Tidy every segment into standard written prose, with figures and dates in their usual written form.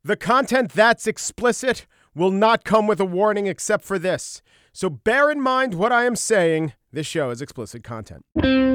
The content that's explicit will not come with a warning except for this. So bear in mind what I am saying. This show is explicit content.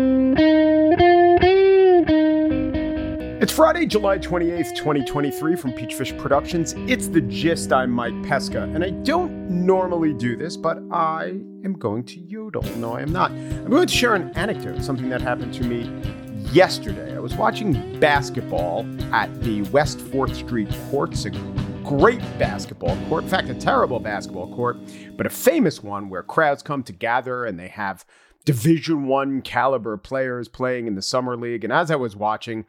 It's Friday, July 28th, 2023 from Peachfish Productions. It's The Gist. I'm Mike Pesca, and I don't normally do this, but I am going to yodel. No, I am not. I'm going to share an anecdote, something that happened to me yesterday. I was watching basketball at the West 4th Street courts, a great basketball court. In fact, a terrible basketball court, but a famous one where crowds come to gather and they have Division I caliber players playing in the summer league. And as I was watching,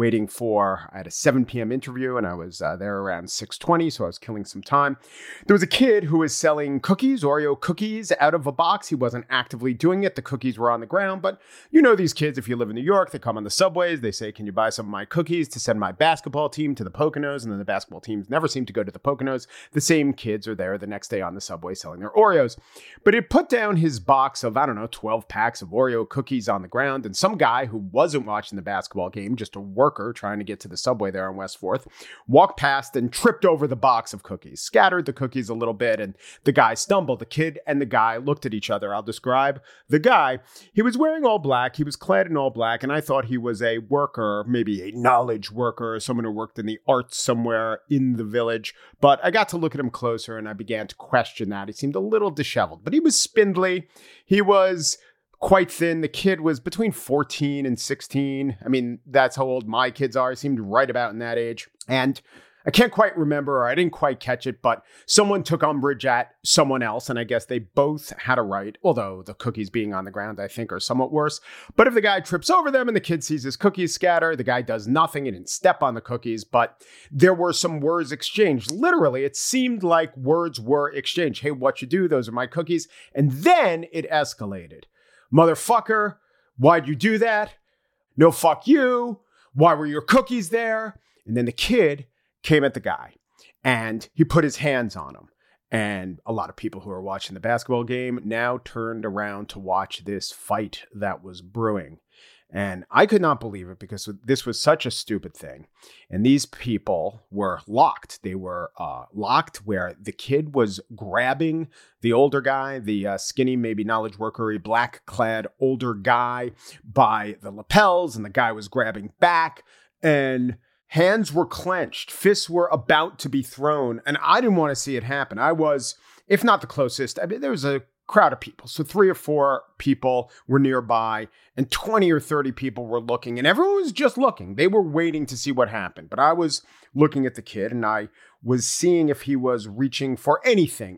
I had a 7 p.m. interview, and I was there around 6:20, so I was killing some time. There was a kid who was selling cookies, Oreo cookies, out of a box. He wasn't actively doing it. The cookies were on the ground, but you know these kids, if you live in New York, they come on the subways, they say, can you buy some of my cookies to send my basketball team to the Poconos? And then the basketball teams never seem to go to the Poconos. The same kids are there the next day on the subway selling their Oreos. But it put down his box of, 12 packs of Oreo cookies on the ground, and some guy who wasn't watching the basketball game, just a worker trying to get to the subway there on West 4th, walked past and tripped over the box of cookies, scattered the cookies a little bit, and the guy stumbled. The kid and the guy looked at each other. I'll describe the guy. He was wearing all black. He was clad in all black, and I thought he was a worker, maybe a knowledge worker, someone who worked in the arts somewhere in the village. But I got to look at him closer, and I began to question that. He seemed a little disheveled, but he was spindly. He was quite thin. The kid was between 14 and 16. I mean, that's how old my kids are. He seemed right about in that age. And I can't quite remember, or I didn't quite catch it, but someone took umbrage at someone else, and I guess they both had a right, although the cookies being on the ground, I think, are somewhat worse. But if the guy trips over them and the kid sees his cookies scatter, the guy does nothing and didn't step on the cookies, but there were some words exchanged. Literally, it seemed like words were exchanged. Hey, what you do? Those are my cookies. And then it escalated. Motherfucker, why'd you do that? No, fuck you. Why were your cookies there? And then the kid came at the guy and he put his hands on him. And a lot of people who are watching the basketball game now turned around to watch this fight that was brewing. And I could not believe it because this was such a stupid thing. And these people were locked. They were locked where the kid was grabbing the older guy, the skinny, maybe knowledge workery, black-clad older guy by the lapels. And the guy was grabbing back. And hands were clenched. Fists were about to be thrown. And I didn't want to see it happen. I was, if not the closest, I mean, there was a crowd of people. So 3 or 4 people were nearby and 20 or 30 people were looking, and everyone was just looking. They were waiting to see what happened. But I was looking at the kid and I was seeing if he was reaching for anything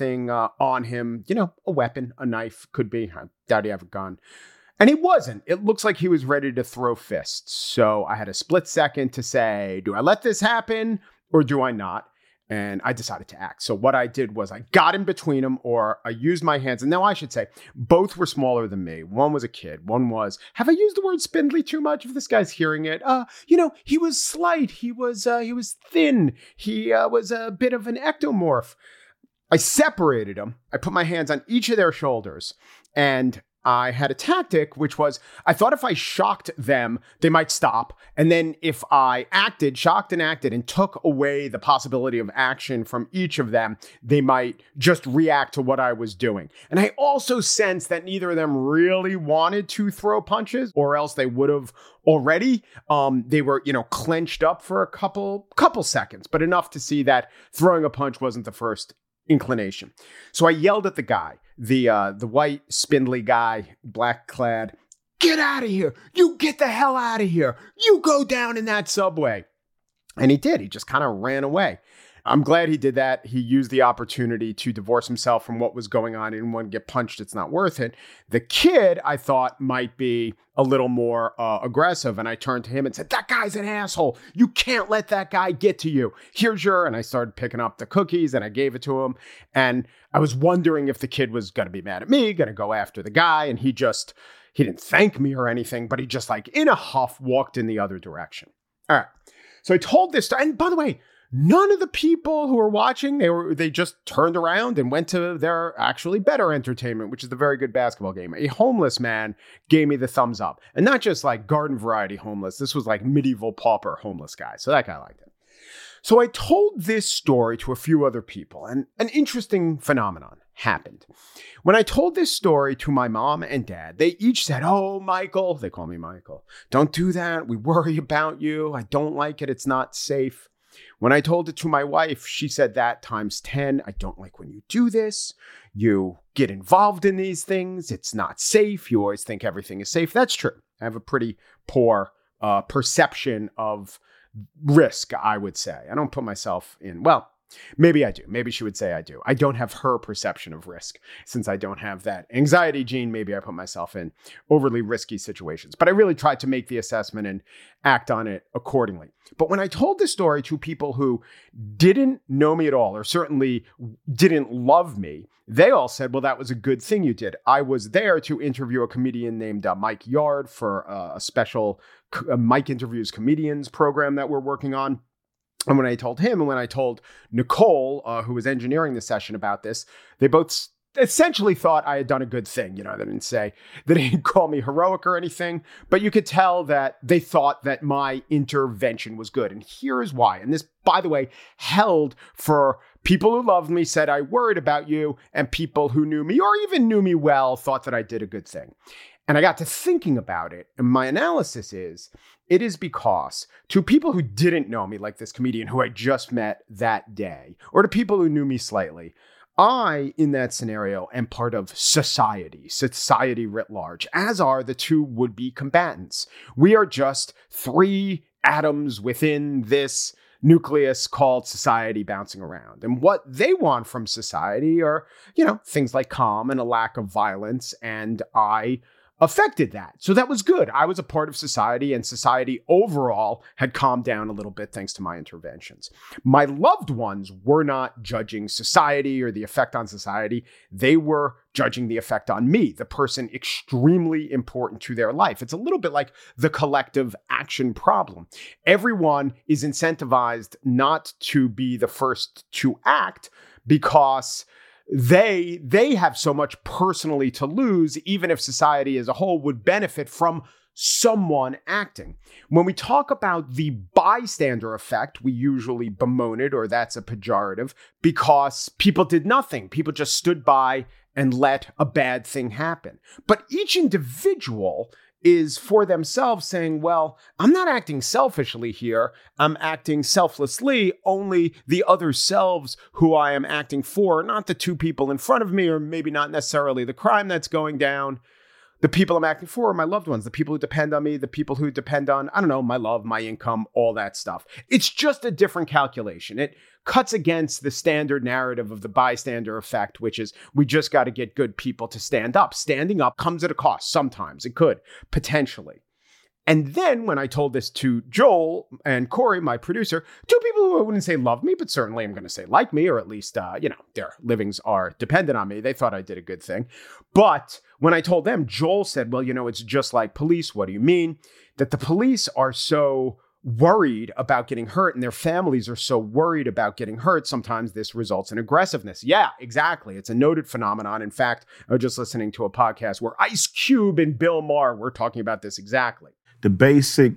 on him, a weapon, a knife, could be. I doubt he had a gun. And he wasn't. It looks like he was ready to throw fists. So I had a split second to say, do I let this happen or do I not? And I decided to act. So what I did was I got in between them, or I used my hands. And now I should say, both were smaller than me. One was a kid. One was, have I used the word spindly too much? If this guy's hearing it, he was slight. He was thin. He was a bit of an ectomorph. I separated them. I put my hands on each of their shoulders, and I had a tactic, which was, I thought if I shocked them, they might stop. And then if I shocked and acted, and took away the possibility of action from each of them, they might just react to what I was doing. And I also sensed that neither of them really wanted to throw punches, or else they would have already. They were, clenched up for a couple seconds, but enough to see that throwing a punch wasn't the first inclination. So I yelled at the guy, the white spindly guy, black clad, get out of here. You get the hell out of here. You go down in that subway. And he did. He just kind of ran away. I'm glad he did that. He used the opportunity to divorce himself from what was going on. He didn't want to get punched. It's not worth it. The kid, I thought, might be a little more aggressive. And I turned to him and said, that guy's an asshole. You can't let that guy get to you. And I started picking up the cookies and I gave it to him. And I was wondering if the kid was going to be mad at me, going to go after the guy. And he didn't thank me or anything, but he just in a huff walked in the other direction. All right. So I told this, and by the way, none of the people who were watching, they just turned around and went to their actually better entertainment, which is the very good basketball game. A homeless man gave me the thumbs up. And not just like garden variety homeless. This was like medieval pauper homeless guy. So that guy liked it. So I told this story to a few other people, and an interesting phenomenon happened. When I told this story to my mom and dad, they each said, "Oh, Michael," they call me Michael, "don't do that. We worry about you. I don't like it. It's not safe." When I told it to my wife, she said that times 10. "I don't like when you do this. You get involved in these things. It's not safe. You always think everything is safe." That's true. I have a pretty poor perception of risk, I would say. I don't put myself in, well, maybe I do. Maybe she would say I do. I don't have her perception of risk. Since I don't have that anxiety gene, maybe I put myself in overly risky situations. But I really tried to make the assessment and act on it accordingly. But when I told this story to people who didn't know me at all, or certainly didn't love me, they all said, "Well, that was a good thing you did." I was there to interview a comedian named Mike Yard for a special Mike Interviews Comedians program that we're working on. And when I told him, and when I told Nicole, who was engineering the session, about this, they both essentially thought I had done a good thing. They didn't call me heroic or anything, but you could tell that they thought that my intervention was good. And here is why. And this, by the way, held for people who loved me, said I worried about you, and people who knew me or even knew me well thought that I did a good thing. And I got to thinking about it, and my analysis is, it is because to people who didn't know me, like this comedian who I just met that day, or to people who knew me slightly, I, in that scenario, am part of society writ large, as are the two would-be combatants. We are just three atoms within this nucleus called society bouncing around. And what they want from society are, things like calm and a lack of violence, and I affected that. So that was good. I was a part of society, and society overall had calmed down a little bit thanks to my interventions. My loved ones were not judging society or the effect on society. They were judging the effect on me, the person extremely important to their life. It's a little bit like the collective action problem. Everyone is incentivized not to be the first to act because they have so much personally to lose, even if society as a whole would benefit from someone acting. When we talk about the bystander effect, we usually bemoan it, or that's a pejorative, because people did nothing. People just stood by and let a bad thing happen. But each individual is for themselves saying, well, I'm not acting selfishly here. I'm acting selflessly. Only the other selves who I am acting for, not the two people in front of me, or maybe not necessarily the crime that's going down. The people I'm acting for are my loved ones, the people who depend on me, the people who depend on, my love, my income, all that stuff. It's just a different calculation. It cuts against the standard narrative of the bystander effect, which is we just got to get good people to stand up. Standing up comes at a cost. Sometimes it could, potentially. And then when I told this to Joel and Corey, my producer, two people who I wouldn't say love me, but certainly I'm going to say like me, or at least, their livings are dependent on me. They thought I did a good thing. But when I told them, Joel said, well, it's just like police. What do you mean? That the police are so worried about getting hurt and their families are so worried about getting hurt. Sometimes this results in aggressiveness. Yeah, exactly. It's a noted phenomenon. In fact, I was just listening to a podcast where Ice Cube and Bill Maher were talking about this exactly. The basic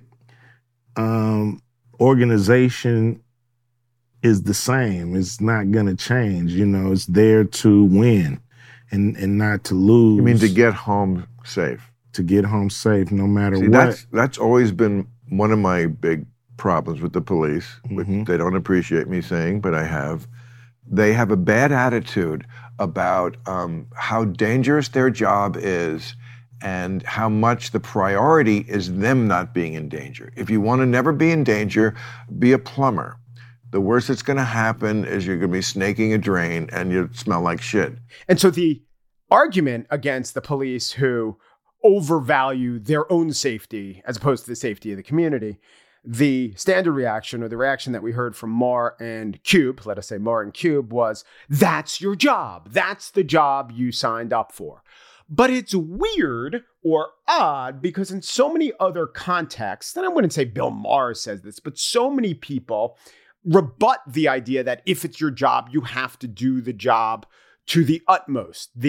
organization is the same. It's not going to change. It's there to win and not to lose. You mean to get home safe? To get home safe, no matter what. That's always been one of my big problems with the police, which they don't appreciate me saying, but I have. They have a bad attitude about how dangerous their job is and how much the priority is them not being in danger. If you want to never be in danger, be a plumber. The worst that's going to happen is you're going to be snaking a drain and you smell like shit. And so the argument against the police who overvalue their own safety as opposed to the safety of the community, the standard reaction, or the reaction that we heard from Maher and Cube, let us say Maher and Cube, was, that's your job. That's the job you signed up for. But it's weird or odd because in so many other contexts, and I wouldn't say Bill Maher says this, but so many people rebut the idea that if it's your job, you have to do the job to the utmost. The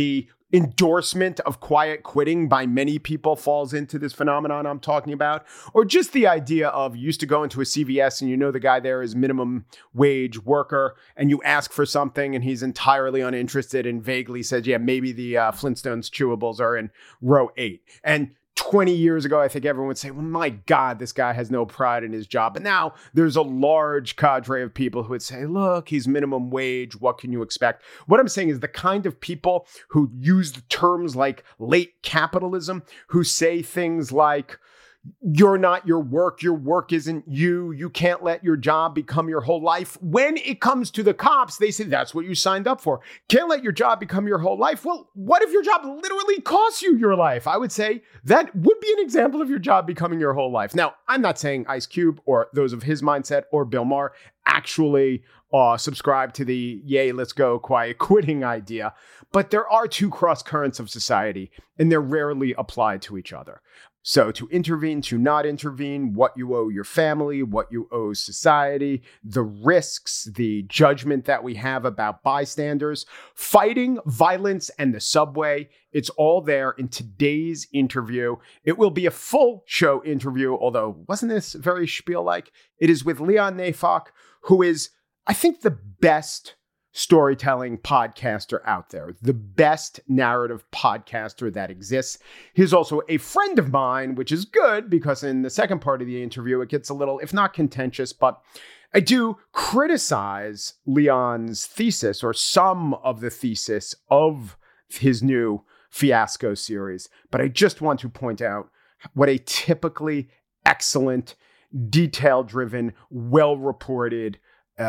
endorsement of quiet quitting by many people falls into this phenomenon I'm talking about, or just the idea of you used to go into a CVS and you know the guy there is minimum wage worker and you ask for something and he's entirely uninterested and vaguely says, yeah, maybe the Flintstones chewables are in row 8. And 20 years ago, I think everyone would say, well, my God, this guy has no pride in his job. But now there's a large cadre of people who would say, look, he's minimum wage. What can you expect? What I'm saying is the kind of people who use the terms like late capitalism, who say things like, you're not your work isn't you, you can't let your job become your whole life. When it comes to the cops, they say that's what you signed up for. Can't let your job become your whole life. Well, what if your job literally costs you your life? I would say that would be an example of your job becoming your whole life. Now, I'm not saying Ice Cube or those of his mindset or Bill Maher actually subscribe to the yay, let's go, quiet quitting idea, but there are two cross currents of society and they're rarely applied to each other. So to intervene, to not intervene, what you owe your family, what you owe society, the risks, the judgment that we have about bystanders, fighting, violence, and the subway. It's all there in today's interview. It will be a full show interview, although wasn't this very spiel-like? It is with Leon Neyfakh, who is, I think, the best storytelling podcaster out there, the best narrative podcaster that exists. He's also a friend of mine, which is good because in the second part of the interview, it gets a little, if not contentious, but I do criticize Leon's thesis or some of the thesis of his new Fiasco series. But I just want to point out what a typically excellent, detail-driven, well-reported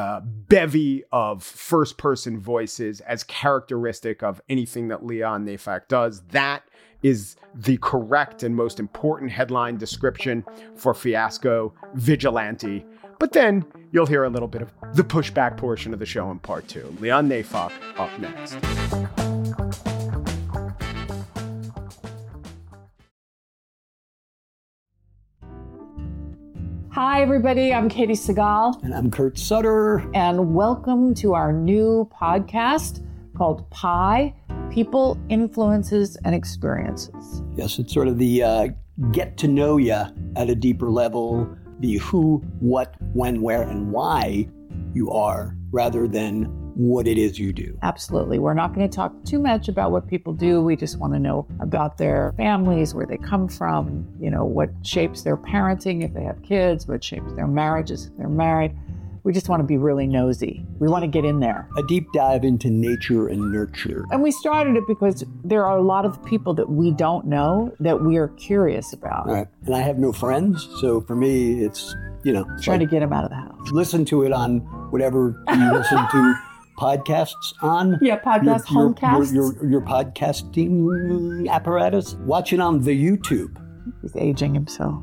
bevy of first-person voices as characteristic of anything that Leon Neyfakh does. That is the correct and most important headline description for Fiasco Vigilante. But then you'll hear a little bit of the pushback portion of the show in part 2. Leon Neyfakh up next. Hi, everybody. I'm Katie Segal. And I'm Kurt Sutter. And welcome to our new podcast called Pi, People, Influences, and Experiences. Yes, it's sort of the get to know you at a deeper level, the who, what, when, where, and why you are, rather than what it is you do. Absolutely. We're not going to talk too much about what people do. We just want to know about their families, where they come from, what shapes their parenting if they have kids, what shapes their marriages if they're married. We just want to be really nosy. We want to get in there. A deep dive into nature and nurture. And we started it because there are a lot of people that we don't know that we are curious about. All right. And I have no friends, so for me, it's, trying to get them out of the house. Listen to it on whatever you listen to podcasts on. Yeah, homecasts. Your podcasting apparatus. Watch it on the YouTube. He's aging himself.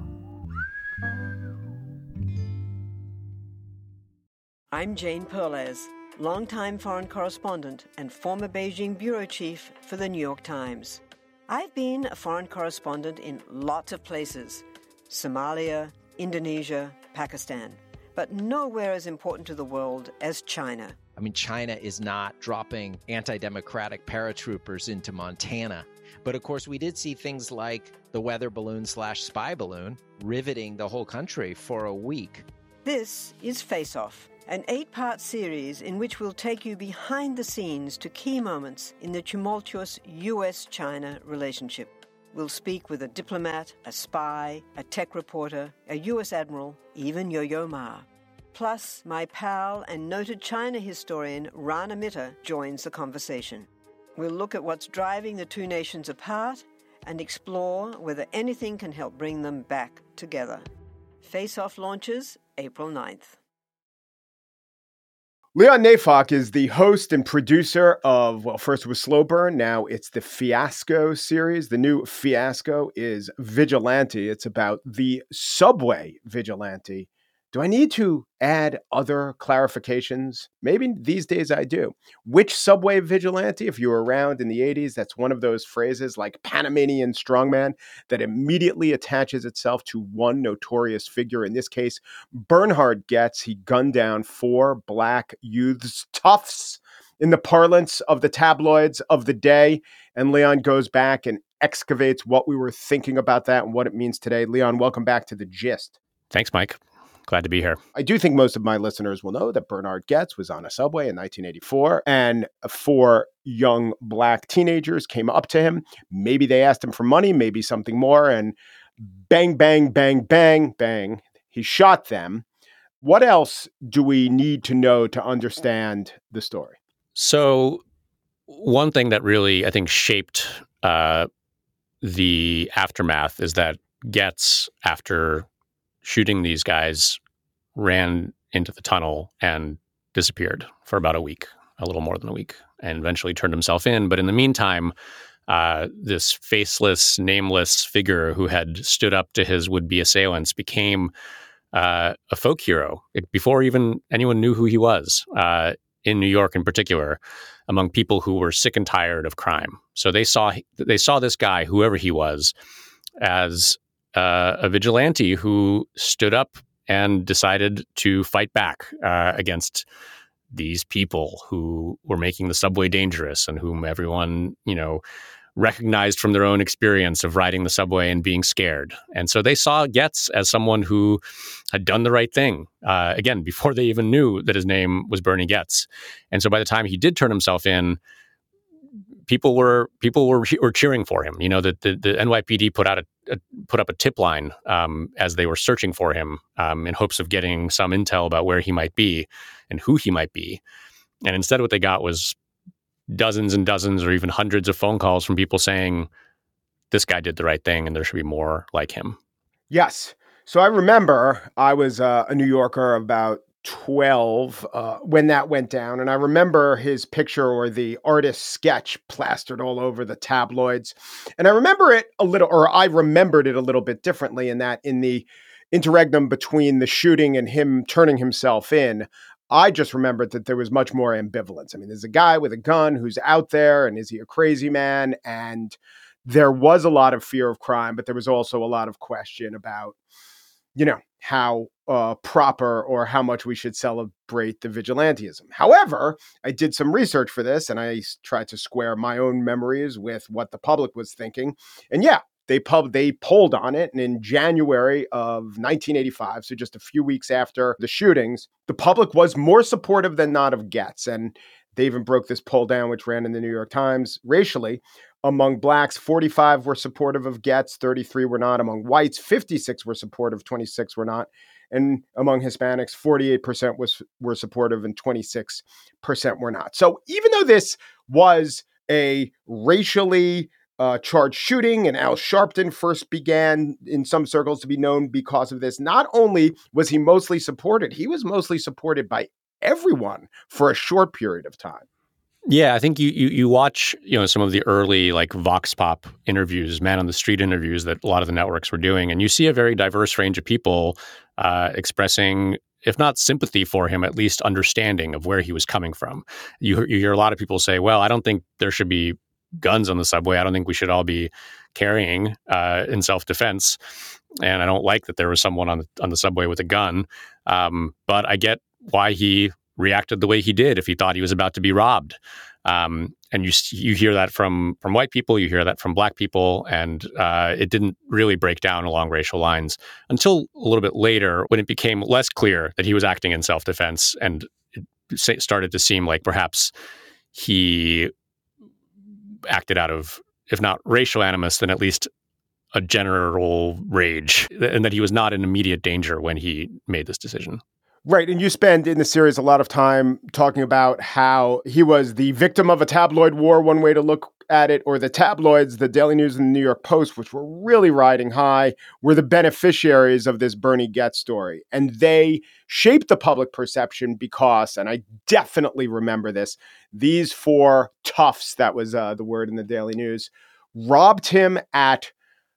I'm Jane Perlez, longtime foreign correspondent and former Beijing bureau chief for the New York Times. I've been a foreign correspondent in lots of places: Somalia, Indonesia, Pakistan, but nowhere as important to the world as China. I mean, China is not dropping anti-democratic paratroopers into Montana. But of course, we did see things like the weather balloon/spy balloon riveting the whole country for a week. This is Face Off, an 8-part series in which we'll take you behind the scenes to key moments in the tumultuous U.S.-China relationship. We'll speak with a diplomat, a spy, a tech reporter, a U.S. admiral, even Yo-Yo Ma. Plus, my pal and noted China historian Rana Mitter joins the conversation. We'll look at what's driving the two nations apart and explore whether anything can help bring them back together. Face Off launches April 9th. Leon Neyfakh is the host and producer of, first it was Slow Burn, now it's the Fiasco series. The new Fiasco is Vigilante. It's about the subway vigilante. Do I need to add other clarifications? Maybe these days I do. Which subway vigilante? If you were around in the 80s, that's one of those phrases like Panamanian strongman that immediately attaches itself to one notorious figure. In this case, Bernhard Goetz. He gunned down 4 black youths, toughs, in the parlance of the tabloids of the day. And Leon goes back and excavates what we were thinking about that and what it means today. Leon, welcome back to The Gist. Thanks, Mike. Glad to be here. I do think most of my listeners will know that Bernard Goetz was on a subway in 1984, and 4 young black teenagers came up to him. Maybe they asked him for money, maybe something more, and bang, bang, bang, bang, bang, he shot them. What else do we need to know to understand the story? So one thing that really, I think, shaped the aftermath is that Goetz, after shooting these guys, ran into the tunnel and disappeared for about a week, a little more than a week, and eventually turned himself in. But in the meantime, this faceless, nameless figure who had stood up to his would-be assailants became a folk hero before even anyone knew who he was, in New York in particular, among people who were sick and tired of crime. So they saw this guy, whoever he was, as a vigilante who stood up and decided to fight back against these people who were making the subway dangerous and whom everyone, recognized from their own experience of riding the subway and being scared. And so they saw Goetz as someone who had done the right thing, again, before they even knew that his name was Bernie Goetz. And so by the time he did turn himself in, people were cheering for him. The NYPD put up a tip line as they were searching for him in hopes of getting some intel about where he might be and who he might be. And instead what they got was dozens and dozens or even hundreds of phone calls from people saying, this guy did the right thing and there should be more like him. Yes. So I remember I was a New Yorker about 12 when that went down. And I remember his picture or the artist's sketch plastered all over the tabloids. And I remember it a little, or I remembered it a little bit differently in that in the interregnum between the shooting and him turning himself in, I just remembered that there was much more ambivalence. I mean, there's a guy with a gun who's out there, and is he a crazy man? And there was a lot of fear of crime, but there was also a lot of question about, how proper or how much we should celebrate the vigilantism. However, I did some research for this, and I tried to square my own memories with what the public was thinking. And yeah, they polled on it, and in January of 1985, so just a few weeks after the shootings, the public was more supportive than not of Goetz. And they even broke this poll down, which ran in the New York Times racially. Among blacks, 45 were supportive of Goetz, 33 were not. Among whites, 56 were supportive, 26 were not. And among Hispanics, 48% were supportive and 26% were not. So even though this was a racially charged shooting, and Al Sharpton first began in some circles to be known because of this, not only was he mostly supported, he was mostly supported by everyone for a short period of time. Yeah, I think you watch, some of the early like Vox Pop interviews, man on the street interviews that a lot of the networks were doing, and you see a very diverse range of people expressing, if not sympathy for him, at least understanding of where he was coming from. You hear a lot of people say, well, I don't think there should be guns on the subway. I don't think we should all be carrying in self-defense. And I don't like that there was someone on the subway with a gun. But I get why he reacted the way he did if he thought he was about to be robbed. And you hear that from white people, you hear that from black people, and it didn't really break down along racial lines until a little bit later when it became less clear that he was acting in self-defense, and it started to seem like perhaps he acted out of, if not racial animus, then at least a general rage, and that he was not in immediate danger when he made this decision. Right. And you spend in the series a lot of time talking about how he was the victim of a tabloid war, one way to look at it, or the tabloids, the Daily News and the New York Post, which were really riding high, were the beneficiaries of this Bernie Goetz story. And they shaped the public perception because, and I definitely remember this, these 4 toughs, that was the word in the Daily News, robbed him at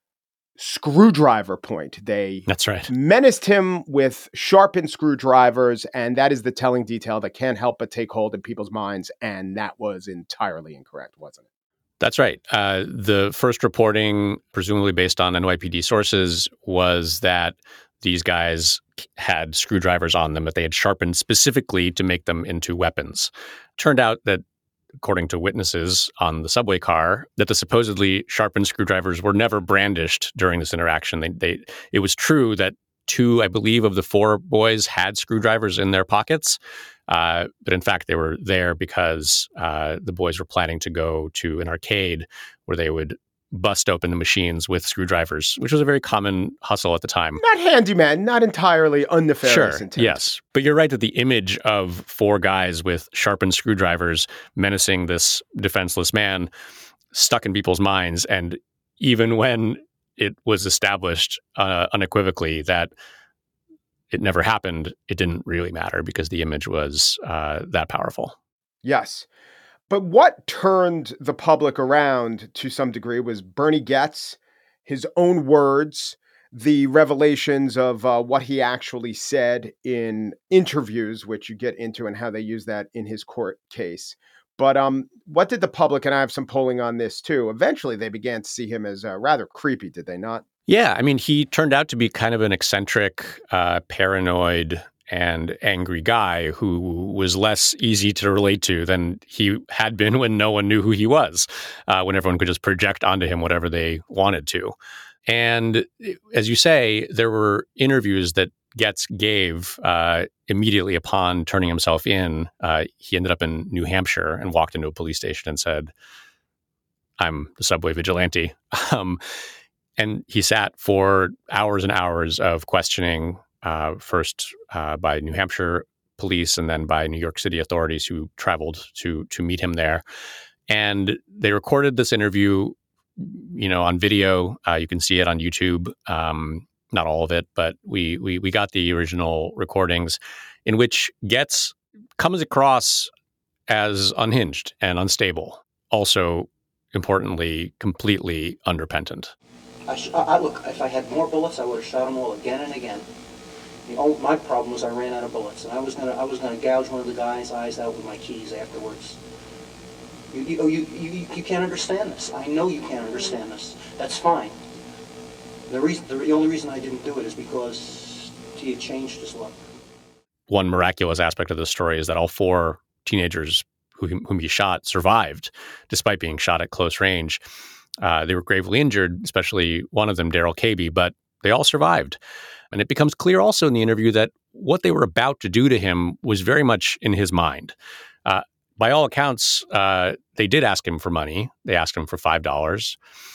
screwdriver point. That's right. Menaced him with sharpened screwdrivers, and that is the telling detail that can't help but take hold in people's minds, and that was entirely incorrect, wasn't it? That's right. The first reporting, presumably based on NYPD sources, was that these guys had screwdrivers on them that they had sharpened specifically to make them into weapons. Turned out that according to witnesses on the subway car, that the supposedly sharpened screwdrivers were never brandished during this interaction. It was true that 2, I believe, of the 4 boys had screwdrivers in their pockets, but in fact, they were there because the boys were planning to go to an arcade where they would bust open the machines with screwdrivers, which was a very common hustle at the time. Not handyman, not entirely unnefarious intent. Yes. But you're right that the image of 4 guys with sharpened screwdrivers menacing this defenseless man stuck in people's minds. And even when it was established unequivocally that it never happened, it didn't really matter because the image was that powerful. Yes. But what turned the public around to some degree was Bernie Goetz, his own words, the revelations of what he actually said in interviews, which you get into and how they use that in his court case. But what did the public, and I have some polling on this too, eventually they began to see him as rather creepy, did they not? Yeah, I mean, he turned out to be kind of an eccentric, paranoid, and angry guy who was less easy to relate to than he had been when no one knew who he was, when everyone could just project onto him whatever they wanted to. And as you say, there were interviews that Goetz gave immediately upon turning himself in. He ended up in New Hampshire and walked into a police station and said, "I'm the subway vigilante." And he sat for hours and hours of questioning, first by New Hampshire police and then by New York City authorities who traveled to meet him there. And they recorded this interview, on video. You can see it on YouTube. Not all of it, but we got the original recordings in which Goetz comes across as unhinged and unstable. Also, importantly, completely unrepentant. Look, if I had more bullets, I would have shot them all again and again. My problem was I ran out of bullets, and I was gonna gouge one of the guy's eyes out with my keys afterwards. You can't understand this. I know you can't understand this. That's fine. The only reason I didn't do it is because he had changed his look. One miraculous aspect of the story is that all 4 teenagers whom he shot survived, despite being shot at close range. They were gravely injured, especially one of them, Daryl Cabey, but they all survived. And it becomes clear also in the interview that what they were about to do to him was very much in his mind. By all accounts, they did ask him for money. They asked him for $5.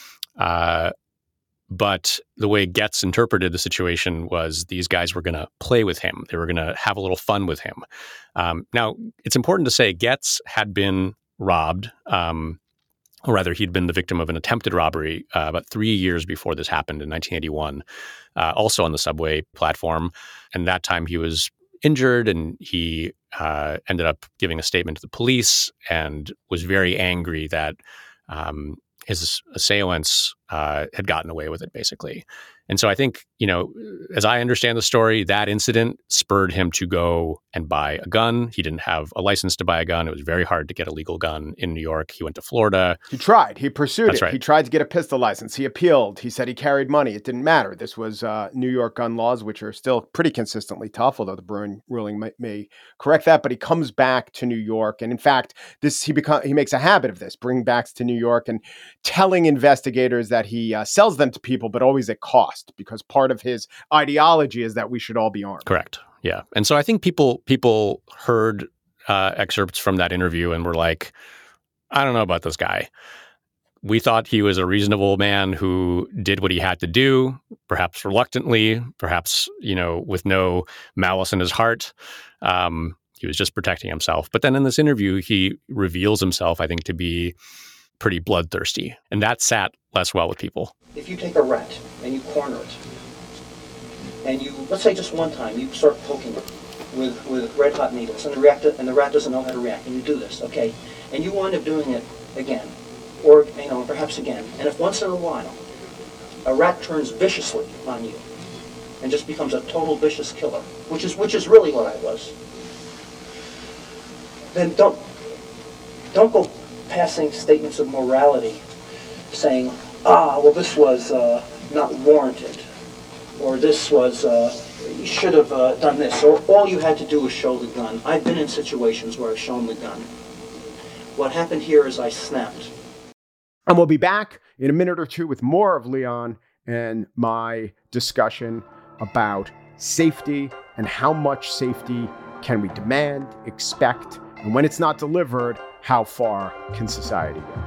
But the way Goetz interpreted the situation was these guys were going to play with him. They were going to have a little fun with him. Now, it's important to say Goetz had been robbed, or rather, he'd been the victim of an attempted robbery about 3 years before this happened in 1981, also on the subway platform. And that time he was injured and he ended up giving a statement to the police and was very angry that his assailants had gotten away with it, basically. And so I think, as I understand the story, that incident spurred him to go and buy a gun. He didn't have a license to buy a gun. It was very hard to get a legal gun in New York. He went to Florida. He tried. He pursued That's it. Right. He tried to get a pistol license. He appealed. He said he carried money. It didn't matter. This was New York gun laws, which are still pretty consistently tough, although the Bruen ruling may correct that. But he comes back to New York. And in fact, he makes a habit of this, bringing back to New York and telling investigators that he sells them to people, but always at cost, because part of his ideology is that we should all be armed. Correct. Yeah. And so I think people heard excerpts from that interview and were like, I don't know about this guy. We thought he was a reasonable man who did what he had to do, perhaps reluctantly, perhaps, with no malice in his heart. He was just protecting himself. But then in this interview, he reveals himself, I think, to be pretty bloodthirsty. And that sat less well with people. If you take a rat and you corner it, and you, let's say just one time, you start poking it with red hot needles, and the rat doesn't know how to react, and you do this, okay? And you wind up doing it again, or perhaps again. And if once in a while a rat turns viciously on you and just becomes a total vicious killer, which is really what I was, then don't go passing statements of morality saying, this was not warranted, or this was, you should have done this, or all you had to do was show the gun. I've been in situations where I've shown the gun. What happened here is I snapped. And we'll be back in a minute or two with more of Leon and my discussion about safety and how much safety can we demand, expect, and when it's not delivered, how far can society go?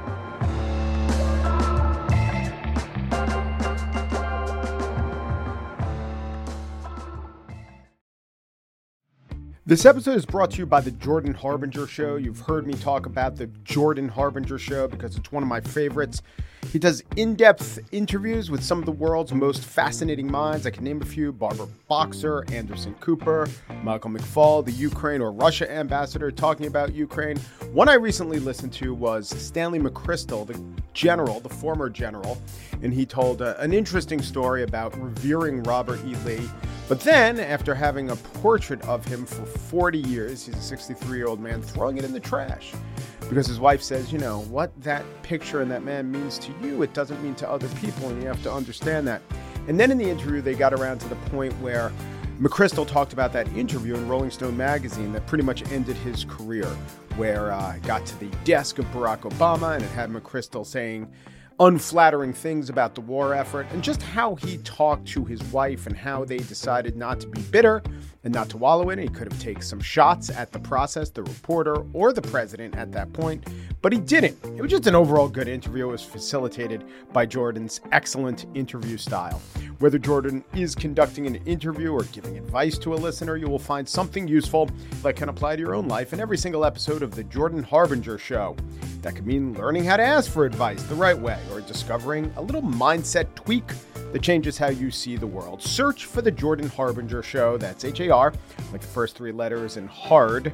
This episode is brought to you by the Jordan Harbinger Show. You've heard me talk about the Jordan Harbinger Show because it's one of my favorites. He does in-depth interviews with some of the world's most fascinating minds. I can name a few: Barbara Boxer, Anderson Cooper, Michael McFaul, the Ukraine or Russia ambassador talking about Ukraine. One I recently listened to was Stanley McChrystal, the general, the former general, and he told an interesting story about revering Robert E. Lee. But then, after having a portrait of him for 40 years, he's a 63-year-old man, throwing it in the trash. Because his wife says, you know, what that picture and that man means to you, it doesn't mean to other people, and you have to understand that. And then in the interview, they got around to the point where McChrystal talked about that interview in Rolling Stone magazine that pretty much ended his career, where it got to the desk of Barack Obama, and it had McChrystal saying unflattering things about the war effort, and just how he talked to his wife and how they decided not to be bitter and not to wallow in it. He could have taken some shots at the process, the reporter, or the president at that point, but he didn't. It was just an overall good interview. It was facilitated by Jordan's excellent interview style. Whether Jordan is conducting an interview or giving advice to a listener, you will find something useful that can apply to your own life in every single episode of the Jordan Harbinger Show. That could mean learning how to ask for advice the right way, or discovering a little mindset tweak that changes how you see the world. Search for the Jordan Harbinger Show. That's H-A-R, like the first three letters, and hard,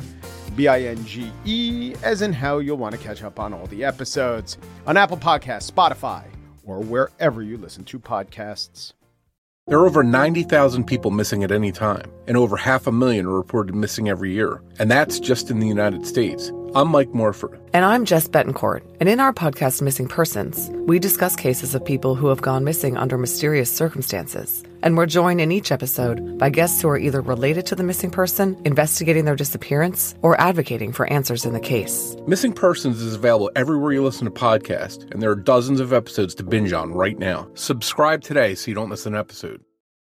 B-I-N-G-E, as in how you'll want to catch up on all the episodes on Apple Podcasts, Spotify, or wherever you listen to podcasts. There are over 90,000 people missing at any time, and over 500,000 are reported missing every year. And that's just in the United States. I'm Mike Morford. And I'm Jess Betancourt. And in our podcast, Missing Persons, we discuss cases of people who have gone missing under mysterious circumstances. And we're joined in each episode by guests who are either related to the missing person, investigating their disappearance, or advocating for answers in the case. Missing Persons is available everywhere you listen to podcasts, and there are dozens of episodes to binge on right now. Subscribe today so you don't miss an episode.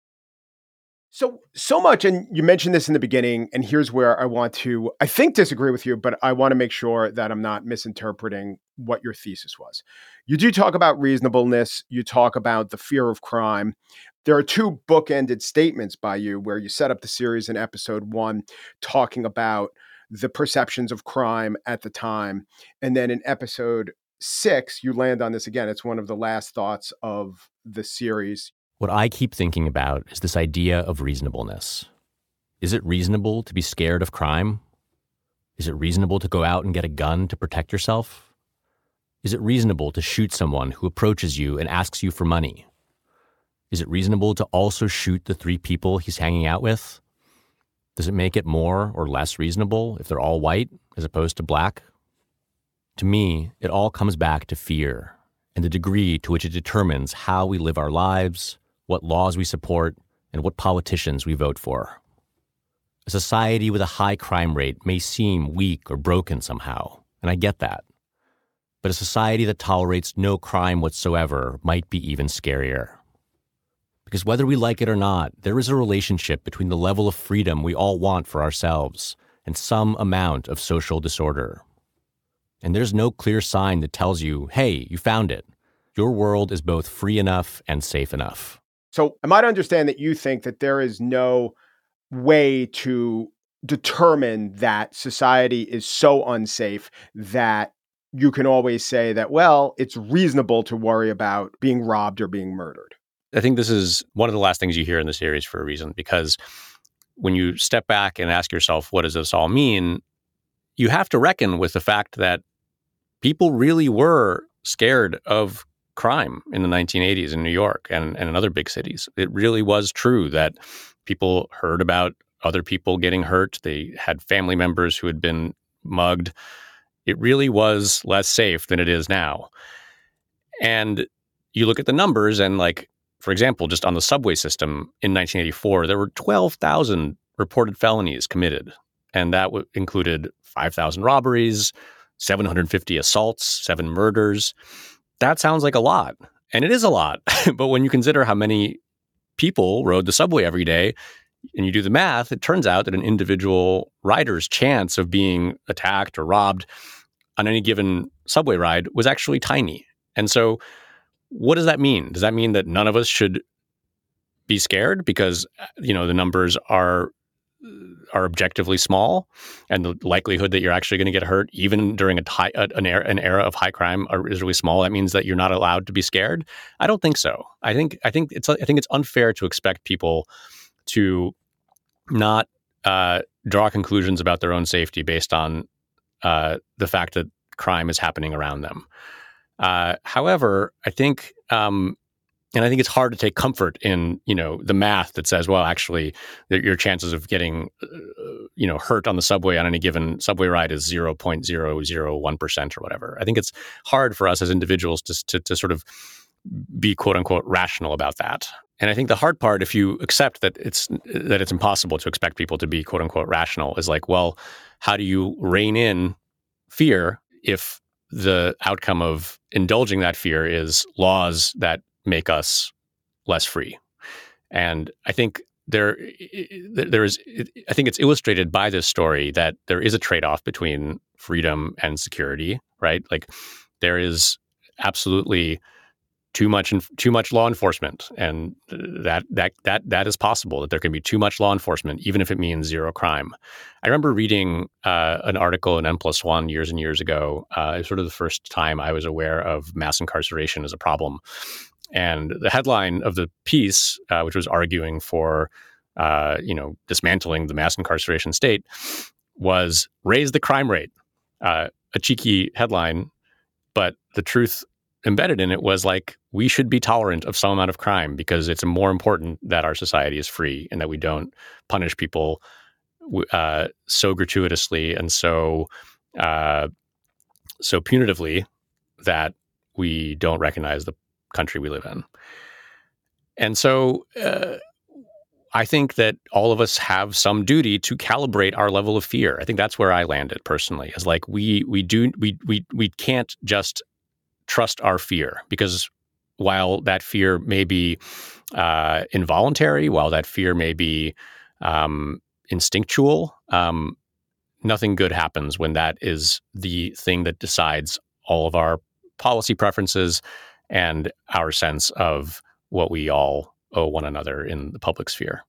So much, and you mentioned this in the beginning, and here's where I want to, I think, disagree with you, but I want to make sure that I'm not misinterpreting what your thesis was. You do talk about reasonableness. You talk about the fear of crime. There are two bookended statements by you where you set up the series in episode 1 talking about the perceptions of crime at the time. And then in episode 6, you land on this again. It's one of the last thoughts of the series. What I keep thinking about is this idea of reasonableness. Is it reasonable to be scared of crime? Is it reasonable to go out and get a gun to protect yourself? Is it reasonable to shoot someone who approaches you and asks you for money? Is it reasonable to also shoot the 3 people he's hanging out with? Does it make it more or less reasonable if they're all white as opposed to black? To me, it all comes back to fear and the degree to which it determines how we live our lives, what laws we support, and what politicians we vote for. A society with a high crime rate may seem weak or broken somehow, and I get that. But a society that tolerates no crime whatsoever might be even scarier. Because whether we like it or not, there is a relationship between the level of freedom we all want for ourselves and some amount of social disorder. And there's no clear sign that tells you, hey, you found it. Your world is both free enough and safe enough. So am I to understand that you think that there is no way to determine that society is so unsafe that you can always say that, well, it's reasonable to worry about being robbed or being murdered? I think this is one of the last things you hear in the series for a reason, because when you step back and ask yourself, what does this all mean? You have to reckon with the fact that people really were scared of crime in the 1980s in New York and in other big cities. It really was true that people heard about other people getting hurt. They had family members who had been mugged. It really was less safe than it is now. And you look at the numbers and, like, for example, just on the subway system in 1984, there were 12,000 reported felonies committed. And that included 5,000 robberies, 750 assaults, 7 murders. That sounds like a lot. And it is a lot. But when you consider how many people rode the subway every day, and you do the math, it turns out that an individual rider's chance of being attacked or robbed on any given subway ride was actually tiny. And so what does that mean? Does that mean that none of us should be scared because, the numbers are objectively small and the likelihood that you're actually going to get hurt even during an era of high crime is really small? That means that you're not allowed to be scared? I don't think so. I think it's unfair to expect people to not draw conclusions about their own safety based on the fact that crime is happening around them. However, I think, and I think it's hard to take comfort in, the math that says, well, actually, your chances of getting, hurt on the subway on any given subway ride is 0.001% or whatever. I think it's hard for us as individuals to sort of be quote unquote rational about that. And I think the hard part, if you accept that it's impossible to expect people to be quote unquote rational, is like, well, how do you rein in fear if the outcome of indulging that fear is laws that make us less free? And I think there is. I think it's illustrated by this story that there is a trade-off between freedom and security, right? Like there is absolutely too much law enforcement, and that is possible, that there can be too much law enforcement, even if it means zero crime. I remember reading an article in N+1 years and years ago. It was sort of the first time I was aware of mass incarceration as a problem. And the headline of the piece, which was arguing for, dismantling the mass incarceration state, was "Raise the crime rate." A cheeky headline, but the truth embedded in it was like, we should be tolerant of some amount of crime because it's more important that our society is free and that we don't punish people so gratuitously and so punitively that we don't recognize the country we live in. And so I think that all of us have some duty to calibrate our level of fear. I think that's where I landed personally, is like we can't just trust our fear, because while that fear may be involuntary, while that fear may be instinctual, nothing good happens when that is the thing that decides all of our policy preferences and our sense of what we all owe one another in the public sphere.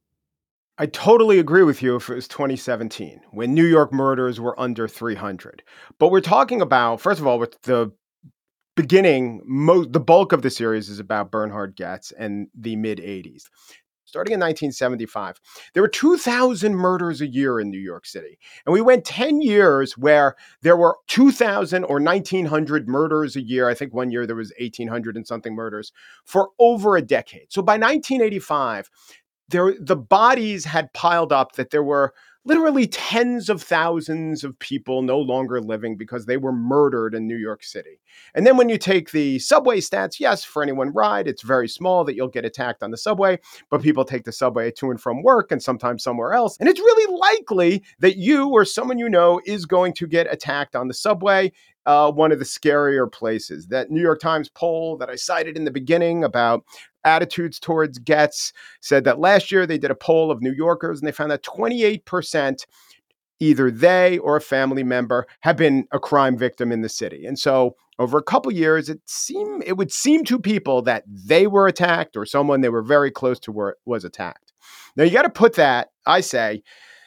I totally agree with you if it was 2017, when New York murders were under 300. But we're talking about, first of all, with the beginning, the bulk of the series is about Bernhard Goetz and the mid-'80s. Starting in 1975, there were 2,000 murders a year in New York City. And we went 10 years where there were 2,000 or 1,900 murders a year. I think one year there was 1,800 and something murders for over a decade. So by 1985, the bodies had piled up that there were literally tens of thousands of people no longer living because they were murdered in New York City. And then when you take the subway stats, yes, for any one ride, it's very small that you'll get attacked on the subway, but people take the subway to and from work and sometimes somewhere else. And it's really likely that you or someone you know is going to get attacked on the subway, one of the scarier places. That New York Times poll that I cited in the beginning about attitudes towards Goetz said that last year they did a poll of New Yorkers and they found that 28% either they or a family member have been a crime victim in the city. And so over a couple years, it would seem to people that they were attacked or someone they were very close to was attacked. Now you got to put that, I say,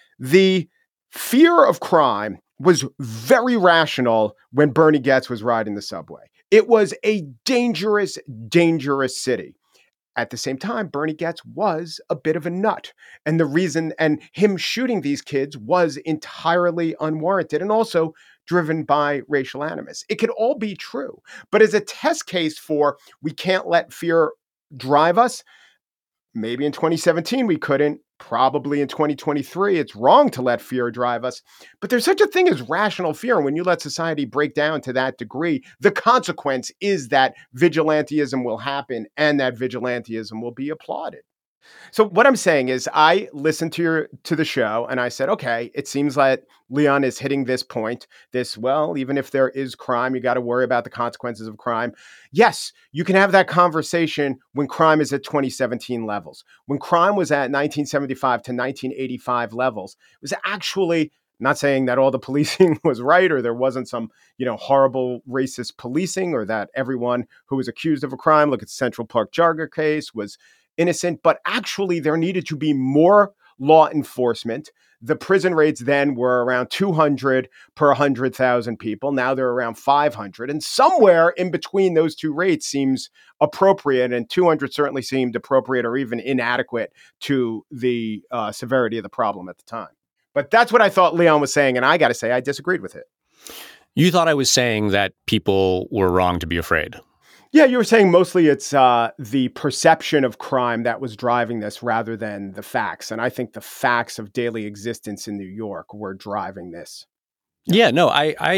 the fear of crime was very rational when Bernie Goetz was riding the subway. It was a dangerous, dangerous city. At the same time, Bernie Goetz was a bit of a nut. And the reason, and him shooting these kids was entirely unwarranted and also driven by racial animus. It could all be true. But as a test case for we can't let fear drive us, maybe in 2017 we couldn't. Probably in 2023, it's wrong to let fear drive us. But there's such a thing as rational fear. And when you let society break down to that degree, the consequence is that vigilantism will happen and that vigilantism will be applauded. So what I'm saying is I listened to the show and I said, okay, it seems like Leon is hitting this point, well, even if there is crime, you got to worry about the consequences of crime. Yes, you can have that conversation when crime is at 2017 levels. When crime was at 1975 to 1985 levels, it was actually, not saying that all the policing was right or there wasn't some, horrible racist policing or that everyone who was accused of a crime, look at the Central Park Jarger case, was innocent, but actually there needed to be more law enforcement. The prison rates then were around 200 per 100,000 people. Now they're around 500. And somewhere in between those two rates seems appropriate. And 200 certainly seemed appropriate or even inadequate to the severity of the problem at the time. But that's what I thought Leon was saying. And I got to say, I disagreed with it. You thought I was saying that people were wrong to be afraid. Yeah, you were saying mostly it's the perception of crime that was driving this rather than the facts. And I think the facts of daily existence in New York were driving this. Yeah, no,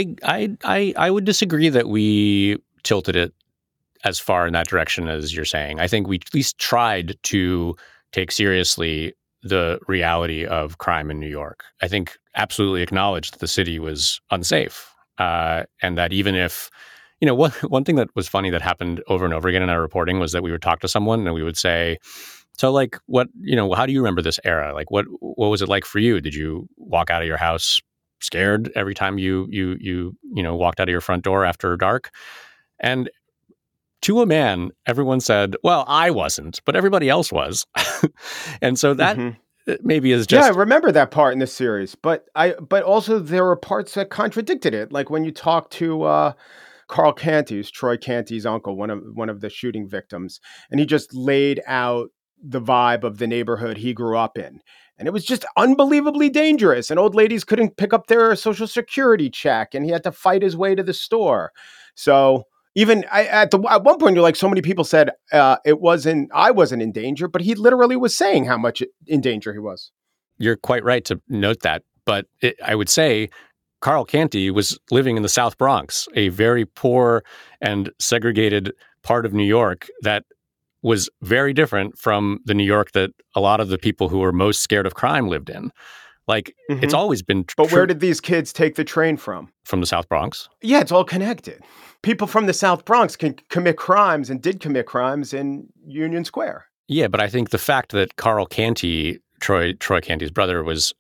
I would disagree that we tilted it as far in that direction as you're saying. I think we at least tried to take seriously the reality of crime in New York. I think absolutely acknowledged that the city was unsafe, and that even if one thing that was funny that happened over and over again in our reporting was that we would talk to someone and we would say, so like, what, how do you remember this era? Like, what was it like for you? Did you walk out of your house scared every time you walked out of your front door after dark? And to a man, everyone said, well, I wasn't, but everybody else was. And so that maybe is just... Yeah, I remember that part in this series, but also there were parts that contradicted it. Like when you talk to, Carl Canty, who's Troy Canty's uncle, one of the shooting victims, and he just laid out the vibe of the neighborhood he grew up in. And it was just unbelievably dangerous. And old ladies couldn't pick up their Social Security check, and he had to fight his way to the store. So even at one point, like so many people said, I wasn't in danger, but he literally was saying how much in danger he was. You're quite right to note that, but I would say Carl Canty was living in the South Bronx, a very poor and segregated part of New York that was very different from the New York that a lot of the people who were most scared of crime lived in. Like, it's always been But where did these kids take the train from? From the South Bronx? Yeah, it's all connected. People from the South Bronx can commit crimes and did commit crimes in Union Square. Yeah, but I think the fact that Carl Canty, Troy Canty's brother, was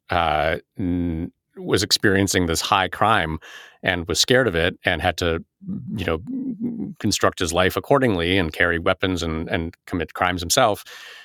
experiencing this high crime and was scared of it and had to, construct his life accordingly and carry weapons and commit crimes himself.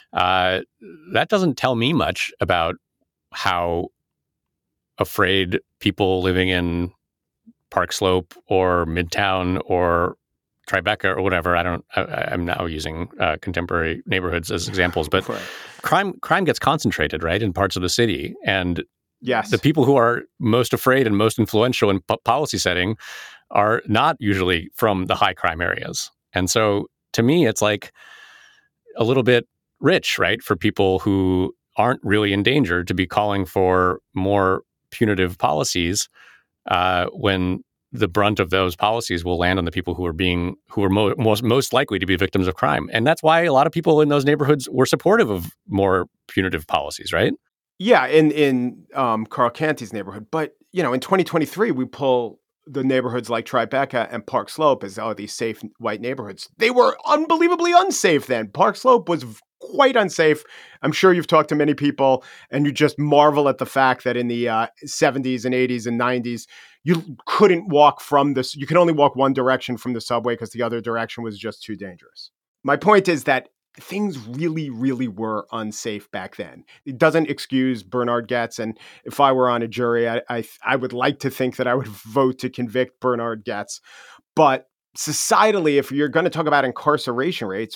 That doesn't tell me much about how afraid people living in Park Slope or Midtown or Tribeca or whatever. I'm now using contemporary neighborhoods as examples, but crime gets concentrated, right, in parts of the city. And yes, the people who are most afraid and most influential in policy setting are not usually from the high crime areas. And so to me, it's like a little bit rich, right, for people who aren't really in danger to be calling for more punitive policies when the brunt of those policies will land on the people who are most likely to be victims of crime. And that's why a lot of people in those neighborhoods were supportive of more punitive policies, right? Yeah, in Carl Canty's neighborhood. But, in 2023, we pull the neighborhoods like Tribeca and Park Slope as these safe white neighborhoods. They were unbelievably unsafe then. Park Slope was quite unsafe. I'm sure you've talked to many people and you just marvel at the fact that in the 70s and 80s and 90s, you couldn't walk from this. You could only walk one direction from the subway because the other direction was just too dangerous. My point is that things really, really were unsafe back then. It doesn't excuse Bernard Goetz. And if I were on a jury, I would like to think that I would vote to convict Bernard Goetz. But societally, if you're going to talk about incarceration rates,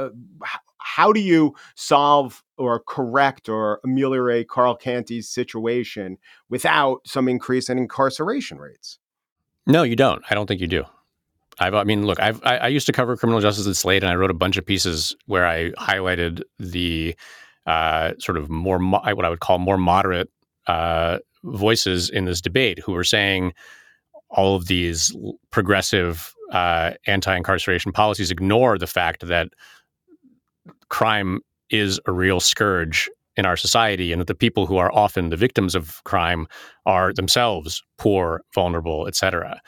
how do you solve or correct or ameliorate Carl Canty's situation without some increase in incarceration rates? No, you don't. I don't think you do. I used to cover criminal justice at Slate, and I wrote a bunch of pieces where I highlighted the sort of more what I would call more moderate voices in this debate who were saying all of these progressive anti-incarceration policies ignore the fact that crime is a real scourge in our society, and that the people who are often the victims of crime are themselves poor, vulnerable, etc.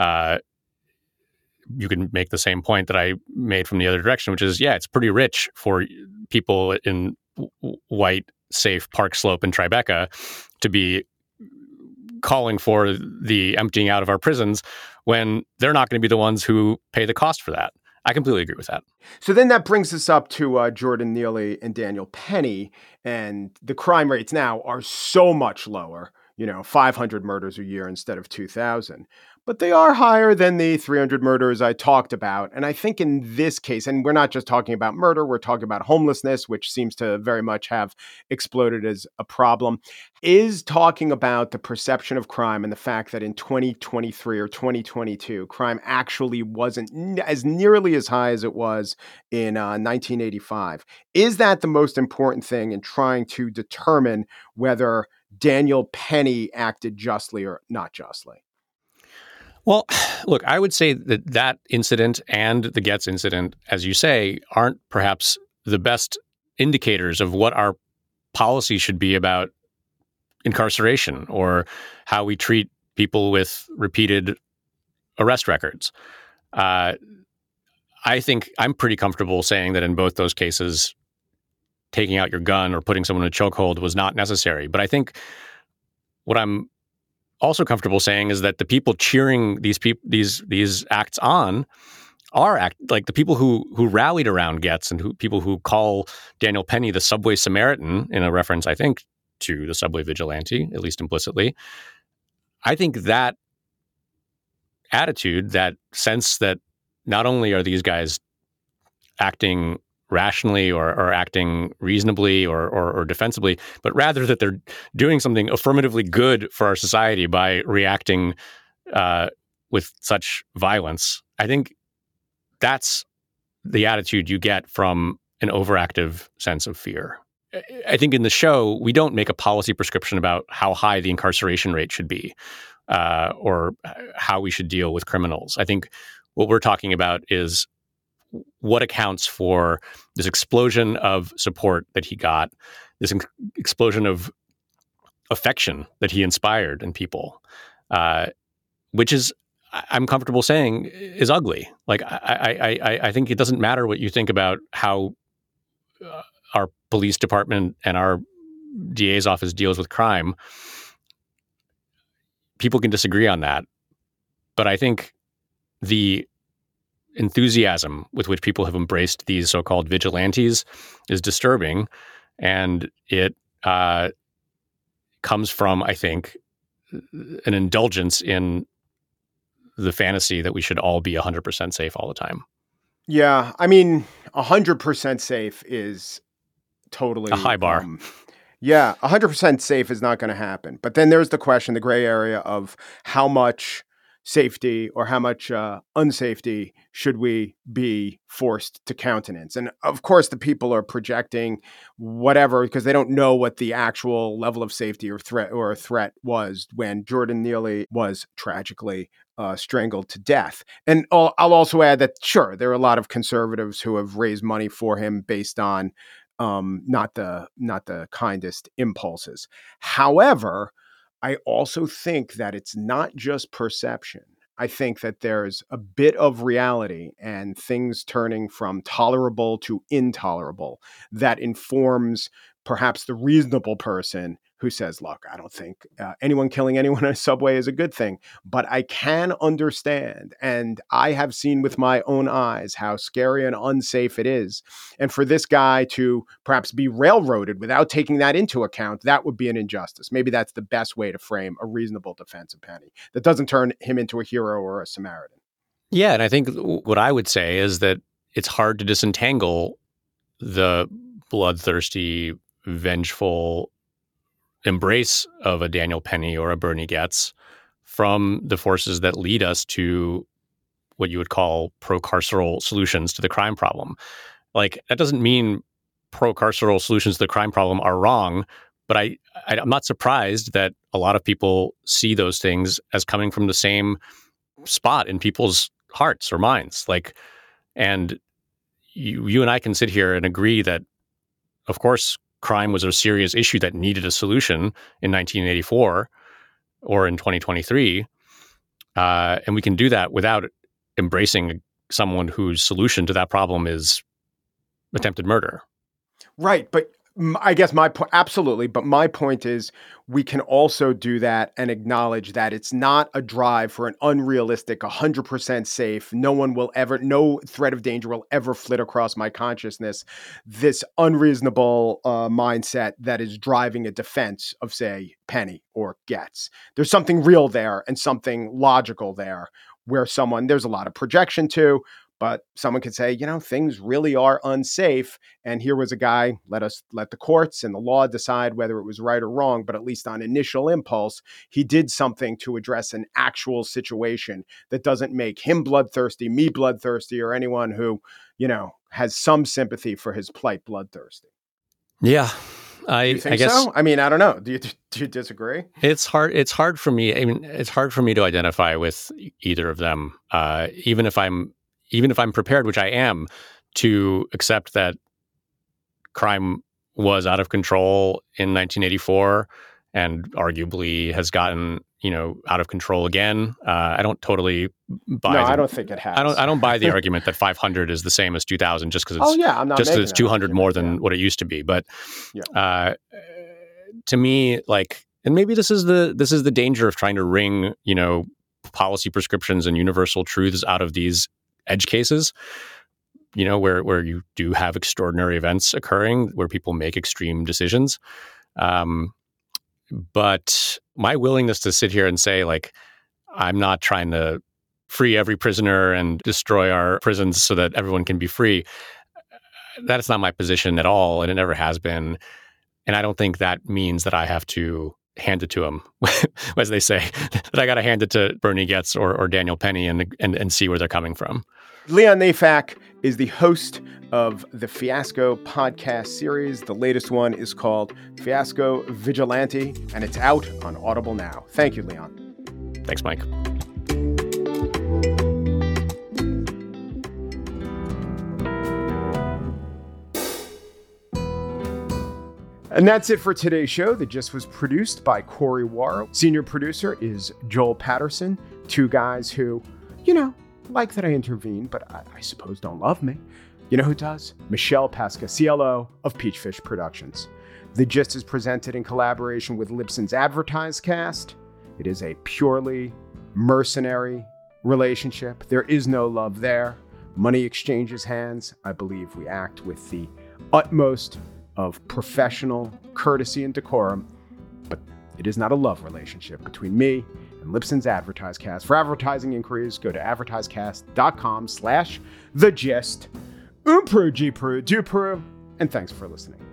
You can make the same point that I made from the other direction, which is, yeah, it's pretty rich for people in white, safe Park Slope and Tribeca to be calling for the emptying out of our prisons when they're not going to be the ones who pay the cost for that. I completely agree with that. So then that brings us up to Jordan Neely and Daniel Penny, and the crime rates now are so much lower, 500 murders a year instead of 2,000. But they are higher than the 300 murders I talked about. And I think in this case, and we're not just talking about murder, we're talking about homelessness, which seems to very much have exploded as a problem, is talking about the perception of crime and the fact that in 2023 or 2022, crime actually wasn't as nearly as high as it was in 1985. Is that the most important thing in trying to determine whether Daniel Penny acted justly or not justly? Well, look, I would say that incident and the Getz incident, as you say, aren't perhaps the best indicators of what our policy should be about incarceration or how we treat people with repeated arrest records. I think I'm pretty comfortable saying that in both those cases, taking out your gun or putting someone in a chokehold was not necessary. But I think what I'm also comfortable saying is that the people cheering these acts on are like the people who rallied around Getz and people who call Daniel Penny the subway Samaritan, in a reference, I think, to the subway vigilante, at least implicitly. I think that attitude, that sense that not only are these guys acting rationally or acting reasonably or defensibly, but rather that they're doing something affirmatively good for our society by reacting with such violence. I think that's the attitude you get from an overactive sense of fear. I think in the show, we don't make a policy prescription about how high the incarceration rate should be or how we should deal with criminals. I think what we're talking about is what accounts for this explosion of support that he got, this explosion of affection that he inspired in people, which is, I'm comfortable saying, is ugly. Like, I think it doesn't matter what you think about how our police department and our DA's office deals with crime. People can disagree on that. But I think the enthusiasm with which people have embraced these so-called vigilantes is disturbing. And it comes from, I think, an indulgence in the fantasy that we should all be 100% safe all the time. Yeah, I mean, 100% safe is totally a high bar. 100% safe is not going to happen. But then there's the question, the gray area of how much safety or how much unsafety should we be forced to countenance? And of course, the people are projecting whatever because they don't know what the actual level of safety or threat was when Jordan Neely was tragically strangled to death. And I'll also add that, sure, there are a lot of conservatives who have raised money for him based on not the kindest impulses. However, I also think that it's not just perception. I think that there's a bit of reality and things turning from tolerable to intolerable that informs perhaps the reasonable person who says, look, I don't think anyone killing anyone in a subway is a good thing, but I can understand. And I have seen with my own eyes how scary and unsafe it is. And for this guy to perhaps be railroaded without taking that into account, that would be an injustice. Maybe that's the best way to frame a reasonable defense of Penny that doesn't turn him into a hero or a Samaritan. Yeah. And I think what I would say is that it's hard to disentangle the bloodthirsty, vengeful embrace of a Daniel Penny or a Bernie Getz from the forces that lead us to what you would call pro-carceral solutions to the crime problem. Like, that doesn't mean pro-carceral solutions to the crime problem are wrong, but I'm not surprised that a lot of people see those things as coming from the same spot in people's hearts or minds. Like, and you and I can sit here and agree that of course, crime was a serious issue that needed a solution in 1984 or in 2023. And we can do that without embracing someone whose solution to that problem is attempted murder. Right. But I guess my point, absolutely. But my point is we can also do that and acknowledge that it's not a drive for an unrealistic, 100% safe, no threat of danger will ever flit across my consciousness. This unreasonable mindset that is driving a defense of, say, Penny or Getz. There's something real there and something logical there where there's a lot of projection too. But someone could say, things really are unsafe. And here was a guy, let the courts and the law decide whether it was right or wrong. But at least on initial impulse, he did something to address an actual situation that doesn't make him bloodthirsty, me bloodthirsty, or anyone who, has some sympathy for his plight bloodthirsty. Yeah. I guess so. I mean, I don't know. Do you disagree? It's hard. It's hard for me. I mean, it's hard for me to identify with either of them, even if I'm prepared, which I am, to accept that crime was out of control in 1984 and arguably has gotten, out of control again. I don't totally buy. No, I don't think it has. I don't buy the argument that 500 is the same as 2000 just because it's 200 more than what it used to be. But to me, and maybe this is the danger of trying to wring, policy prescriptions and universal truths out of these edge cases, where you do have extraordinary events occurring, where people make extreme decisions. But my willingness to sit here and say, I'm not trying to free every prisoner and destroy our prisons so that everyone can be free, that's not my position at all, and it never has been. And I don't think that means that I have to hand it to them, as they say, that I got to hand it to Bernie Getz or Daniel Penny and see where they're coming from. Leon Neyfakh is the host of the Fiasco podcast series. The latest one is called Fiasco Vigilante, and it's out on Audible now. Thank you, Leon. Thanks, Mike. And that's it for today's show. The Gist was produced by Corey Warrow. Senior producer is Joel Patterson. Two guys who, like that I intervene, but I suppose don't love me. You know who does? Michelle Pesca, CLO of Peachfish Productions. The Gist is presented in collaboration with Libsyn's AdvertiseCast. It is a purely mercenary relationship. There is no love there. Money exchanges hands. I believe we act with the utmost of professional courtesy and decorum, but it is not a love relationship between me and Libsyn's AdvertiseCast. For advertising inquiries, go to advertisecast.com/thegist. Peru, G Peru, do Peru, and thanks for listening.